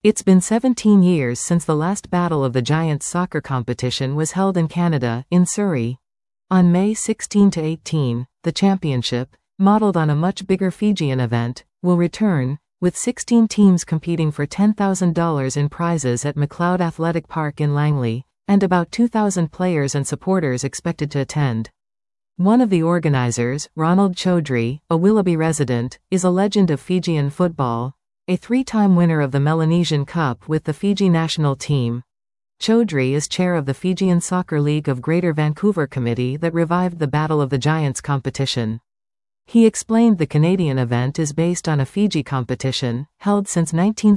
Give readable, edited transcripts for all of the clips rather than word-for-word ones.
It's been 17 years since the last Battle of the Giants soccer competition was held in Canada, in Surrey. On May 16–18, the championship, modeled on a much bigger Fijian event, will return, with 16 teams competing for $10,000 in prizes at McLeod Athletic Park in Langley, and about 2,000 players and supporters expected to attend. One of the organizers, Ronald Chaudhry, a Willoughby resident, is a legend of Fijian football, a three-time winner of the Melanesian Cup with the Fiji national team. Chaudhry is chair of the Fijian Soccer League of Greater Vancouver committee that revived the Battle of the Giants competition. He explained the Canadian event is based on a Fiji competition, held since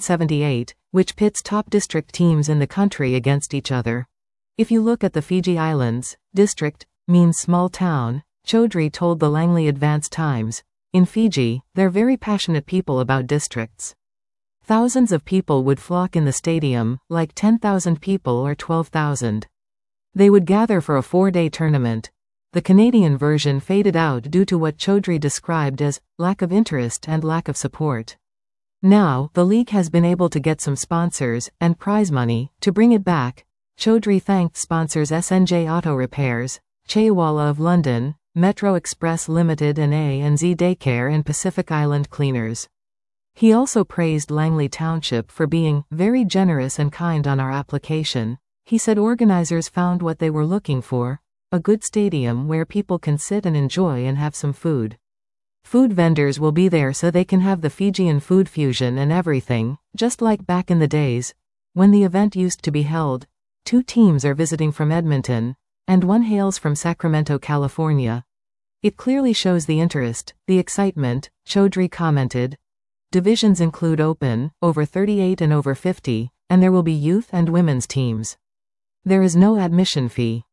1978, which pits top district teams in the country against each other. If you look at the Fiji Islands, district means small town, Chaudhry told the Langley Advance Times. In Fiji, they're very passionate people about districts. Thousands of people would flock in the stadium, like 10,000 people or 12,000. They would gather for a 4-day tournament. The Canadian version faded out due to what Chaudhry described as lack of interest and lack of support. Now, the league has been able to get some sponsors and prize money to bring it back. Chaudhry thanked sponsors SNJ Auto Repairs, Chaiwala of London, Metro Express Limited and A&Z Daycare and Pacific Island Cleaners. He also praised Langley Township for being very generous and kind on our application. He said organizers found what they were looking for, a good stadium where people can sit and enjoy and have some food. Food vendors will be there so they can have the Fijian food fusion and everything, just like back in the days, when the event used to be held. 2 teams are visiting from Edmonton, and 1 hails from Sacramento, California. It clearly shows the interest, the excitement, Chaudhry commented. Divisions include open, over 38 and over 50, and there will be youth and women's teams. There is no admission fee.